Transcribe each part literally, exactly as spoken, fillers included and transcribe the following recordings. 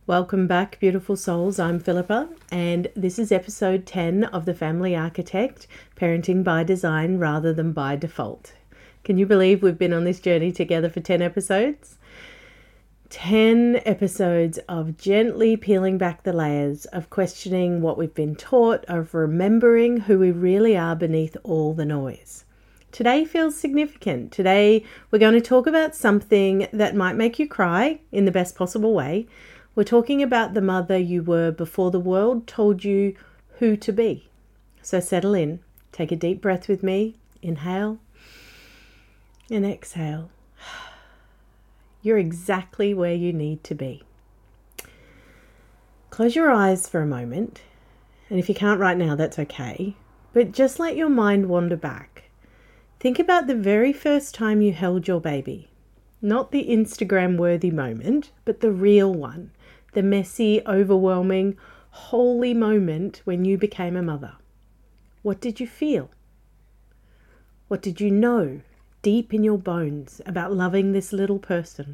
Welcome back, beautiful souls. I'm Philippa, and this is episode ten of The Family Architect, Parenting by Design Rather Than by Default. Can you believe we've been on this journey together for ten episodes? ten episodes of gently peeling back the layers, of questioning what we've been taught, of remembering who we really are beneath all the noise. Today feels significant. Today we're going to talk about something that might make you cry in the best possible way. We're talking about the mother you were before the world told you who to be. So settle in. Take a deep breath with me. Inhale and exhale. You're exactly where you need to be. Close your eyes for a moment. And if you can't right now, that's okay. But just let your mind wander back. Think about the very first time you held your baby. Not the Instagram-worthy moment, but the real one. The messy, overwhelming, holy moment when you became a mother. What did you feel? What did you know deep in your bones about loving this little person?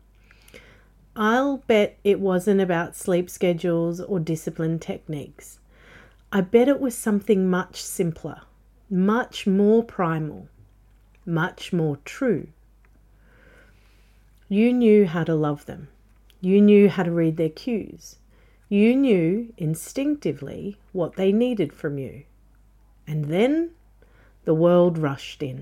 I'll bet it wasn't about sleep schedules or discipline techniques. I bet it was something much simpler, much more primal, much more true. You knew how to love them. You knew how to read their cues. You knew instinctively what they needed from you. And then the world rushed in.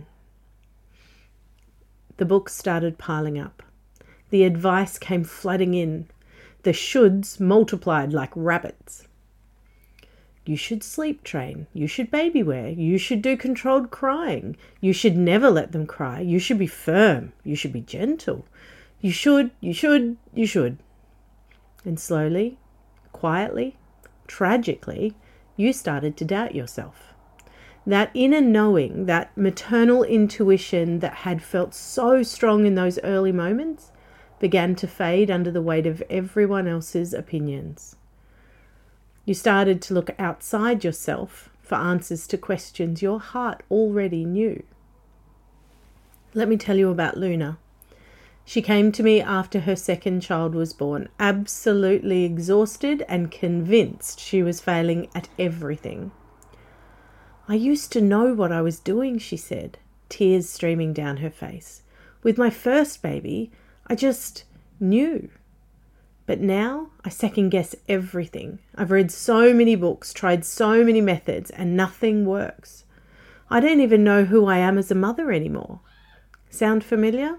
The books started piling up. The advice came flooding in. The shoulds multiplied like rabbits. You should sleep train. You should baby wear. You should do controlled crying. You should never let them cry. You should be firm. You should be gentle. You should, you should, you should. And slowly, quietly, tragically, you started to doubt yourself. That inner knowing, that maternal intuition that had felt so strong in those early moments, began to fade under the weight of everyone else's opinions. You started to look outside yourself for answers to questions your heart already knew. Let me tell you about Luna. She came to me after her second child was born, absolutely exhausted and convinced she was failing at everything. I used to know what I was doing, she said, tears streaming down her face. With my first baby, I just knew. But now I second guess everything. I've read so many books, tried so many methods, and nothing works. I don't even know who I am as a mother anymore. Sound familiar?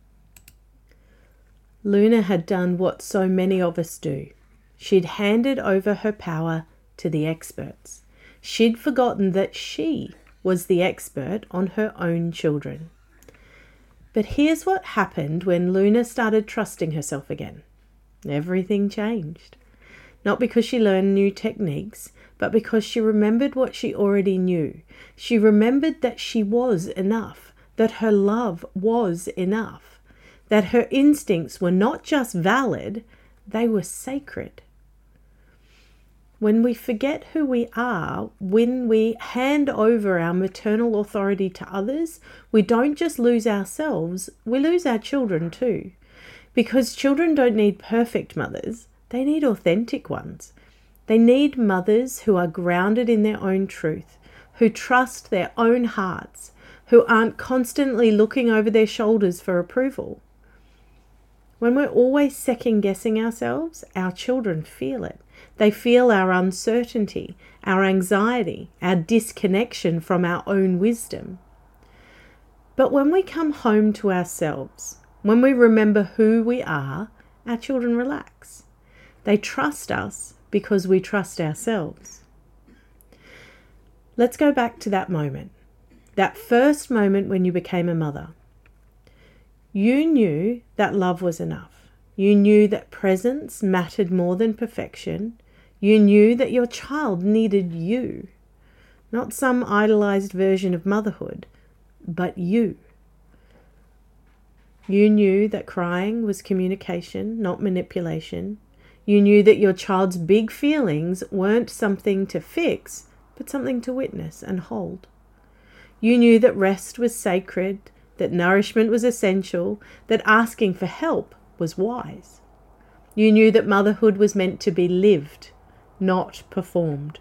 Luna had done what so many of us do. She'd handed over her power to the experts. She'd forgotten that she was the expert on her own children. But here's what happened when Luna started trusting herself again. Everything changed. Not because she learned new techniques, but because she remembered what she already knew. She remembered that she was enough, that her love was enough. That her instincts were not just valid, they were sacred. When we forget who we are, when we hand over our maternal authority to others, we don't just lose ourselves, we lose our children too. Because children don't need perfect mothers, they need authentic ones. They need mothers who are grounded in their own truth, who trust their own hearts, who aren't constantly looking over their shoulders for approval. When we're always second-guessing ourselves, our children feel it. They feel our uncertainty, our anxiety, our disconnection from our own wisdom. But when we come home to ourselves, when we remember who we are, our children relax. They trust us because we trust ourselves. Let's go back to that moment, that first moment when you became a mother. You knew that love was enough. You knew that presence mattered more than perfection. You knew that your child needed you, not some idolized version of motherhood, but you. You knew that crying was communication, not manipulation. You knew that your child's big feelings weren't something to fix, but something to witness and hold. You knew that rest was sacred, that nourishment was essential, that asking for help was wise. You knew that motherhood was meant to be lived, not performed.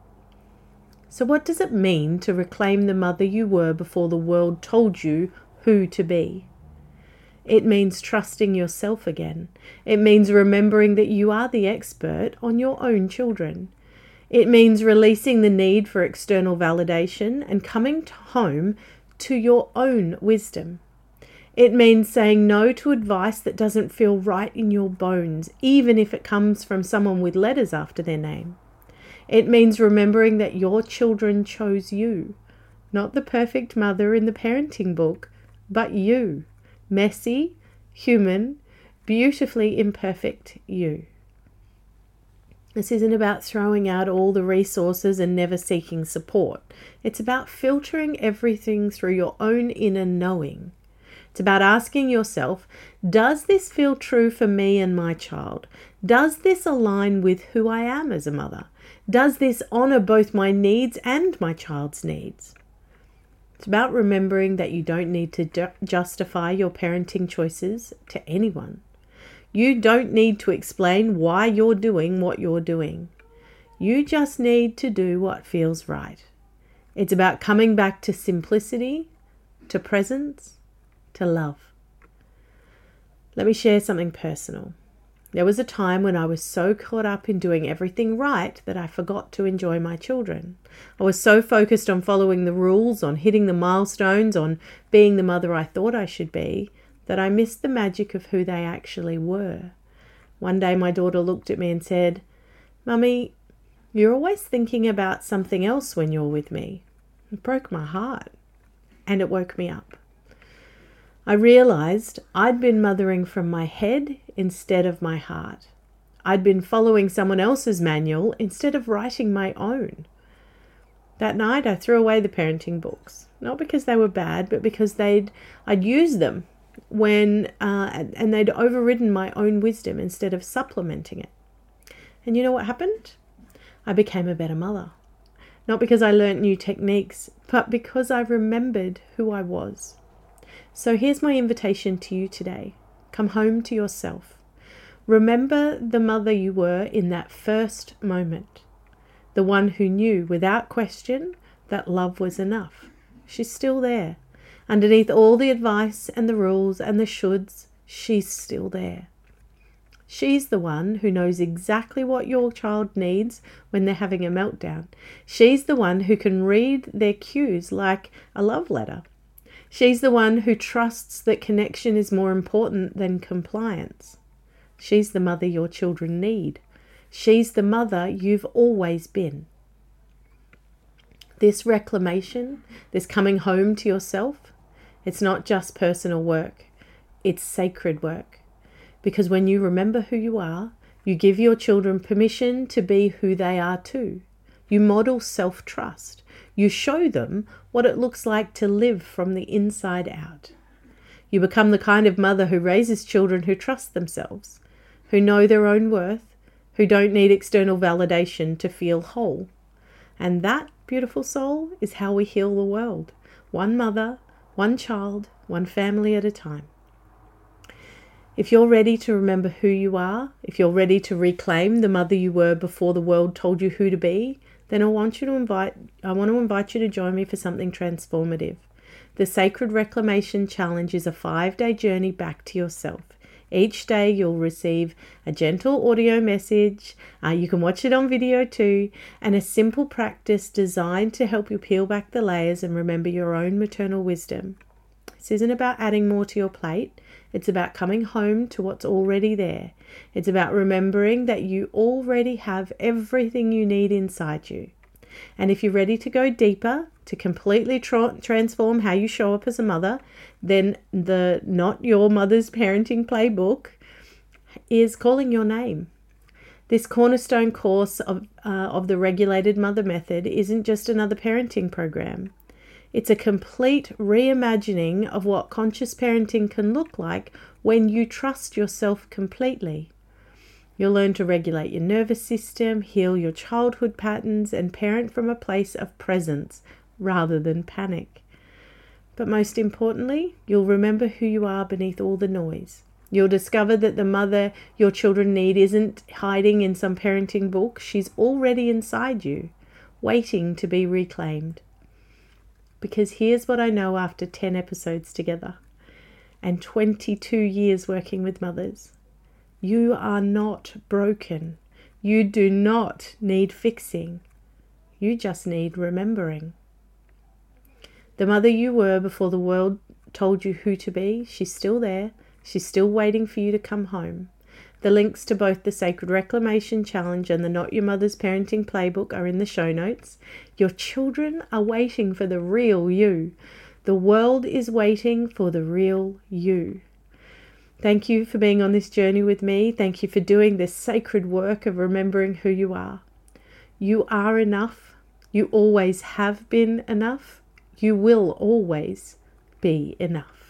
So what does it mean to reclaim the mother you were before the world told you who to be? It means trusting yourself again. It means remembering that you are the expert on your own children. It means releasing the need for external validation and coming home to your own wisdom. It means saying no to advice that doesn't feel right in your bones, even if it comes from someone with letters after their name. It means remembering that your children chose you, not the perfect mother in the parenting book, but you, messy, human, beautifully imperfect you. This isn't about throwing out all the resources and never seeking support. It's about filtering everything through your own inner knowing. It's about asking yourself, does this feel true for me and my child? Does this align with who I am as a mother? Does this honor both my needs and my child's needs? It's about remembering that you don't need to ju- justify your parenting choices to anyone. You don't need to explain why you're doing what you're doing. You just need to do what feels right. It's about coming back to simplicity, to presence, to love. Let me share something personal. There was a time when I was so caught up in doing everything right that I forgot to enjoy my children. I was so focused on following the rules, on hitting the milestones, on being the mother I thought I should be, that I missed the magic of who they actually were. One day my daughter looked at me and said, "Mummy, you're always thinking about something else when you're with me." It broke my heart, and it woke me up. I realized I'd been mothering from my head instead of my heart. I'd been following someone else's manual instead of writing my own. That night I threw away the parenting books, not because they were bad, but because they'd I'd used them when uh, and they'd overridden my own wisdom instead of supplementing it. And you know what happened? I became a better mother. Not because I learnt new techniques, but because I remembered who I was. So here's my invitation to you today. Come home to yourself. Remember the mother you were in that first moment. The one who knew without question that love was enough. She's still there. Underneath all the advice and the rules and the shoulds, she's still there. She's the one who knows exactly what your child needs when they're having a meltdown. She's the one who can read their cues like a love letter. She's the one who trusts that connection is more important than compliance. She's the mother your children need. She's the mother you've always been. This reclamation, this coming home to yourself, it's not just personal work, it's sacred work. Because when you remember who you are, you give your children permission to be who they are too. You model self-trust. You show them what it looks like to live from the inside out. You become the kind of mother who raises children who trust themselves, who know their own worth, who don't need external validation to feel whole. And that, beautiful soul, is how we heal the world. One mother, one child, one family at a time. If you're ready to remember who you are, if you're ready to reclaim the mother you were before the world told you who to be, then I want you to invite I want to invite you to join me for something transformative. The Sacred Reclamation Challenge is a five-day journey back to yourself. Each day you'll receive a gentle audio message, uh, you can watch it on video too, and a simple practice designed to help you peel back the layers and remember your own maternal wisdom. This isn't about adding more to your plate. It's about coming home to what's already there. It's about remembering that you already have everything you need inside you. And if you're ready to go deeper, to completely tra- transform how you show up as a mother, then the Not Your Mother's Parenting Playbook is calling your name. This cornerstone course of, uh, of the Regulated Mother Method isn't just another parenting program. It's a complete reimagining of what conscious parenting can look like when you trust yourself completely. You'll learn to regulate your nervous system, heal your childhood patterns, and parent from a place of presence rather than panic. But most importantly, you'll remember who you are beneath all the noise. You'll discover that the mother your children need isn't hiding in some parenting book. She's already inside you, waiting to be reclaimed. Because here's what I know after ten episodes together and twenty-two years working with mothers. You are not broken. You do not need fixing. You just need remembering. The mother you were before the world told you who to be, she's still there. She's still waiting for you to come home. The links to both the Sacred Reclamation Challenge and the Not Your Mother's Parenting Playbook are in the show notes. Your children are waiting for the real you. The world is waiting for the real you. Thank you for being on this journey with me. Thank you for doing this sacred work of remembering who you are. You are enough. You always have been enough. You will always be enough.